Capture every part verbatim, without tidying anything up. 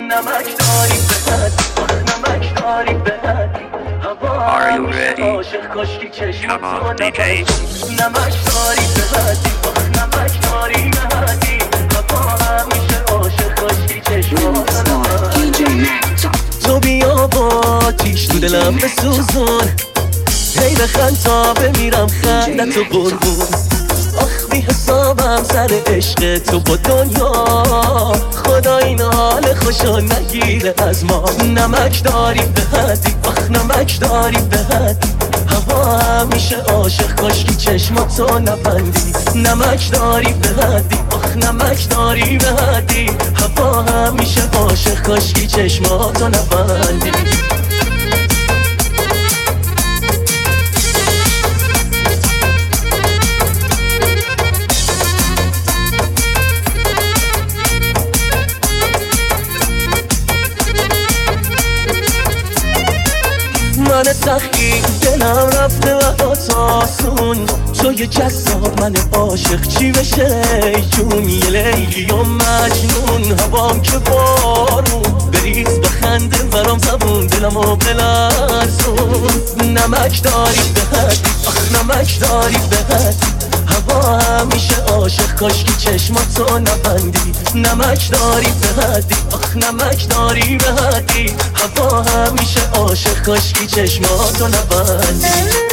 نمک داری به حدی، آخ نمک داری به حدی. هوا همیشه عاشق کاشکی چشمات رو نبندی. نمک داری به حدی، آخ نمک داری به حدی. هوا همیشه عاشق کاشکی چشمات رو نبندی. تو بیا با آتیش تو دلم بسوزون، هی بخند تا بمیرم خندتو قربون. آخ بی حسابم سر عشق تو با دنیا، خدا این حال خوشو نگیره از ما. نمک داری به حدی، آخ نمک داری به حدی. هوا همیشه عاشق کاشکی چشماتو نبندی. نمک داری به حدی، آخ نمک داری به حدی. هوا همیشه عاشق کاشکی چشماتو نبندی. من سخی دلم رفته و آسون، تو یه جذاب من عاشق چی بشه جون. یه لیلی و مجنون، هوام که بارون بریز بخنده برام زبون دلمو بلرزون. نمک داری به حدی، آخ نمک داری به حدی. هوا همیشه عاشق کاشکی چشماتو نبندی. نمک داری به حدی، آخ نمک داری به حدی. هوا همیشه عاشق کاشکی چشماتو نبندی.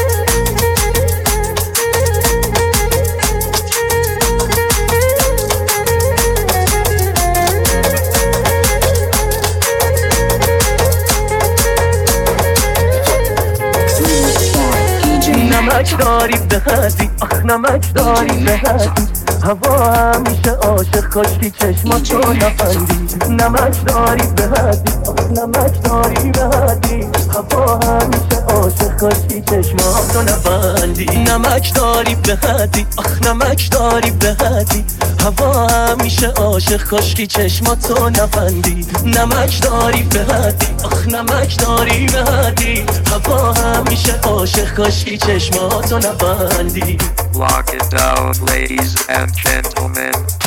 نمک داری به حدی، آخ نمک داری به حدی. هوا همیشه عاشق کاشکی چشماتو نبندی. نمک داری به حدی، آخ نمک داری به حدی. هوا همیشه عاشق کاشکی چشماتو نبندی. نمک داری به حدی، آخ نمک داری به حدی. هوا همیشه عاشق کاشکی چشماتو نبندی. نمک داری به حدی، آخ نمک داری به حدی. هوا همیشه عاشق کاشکی چشماتو نبندی. Lock it down, ladies and gentlemen.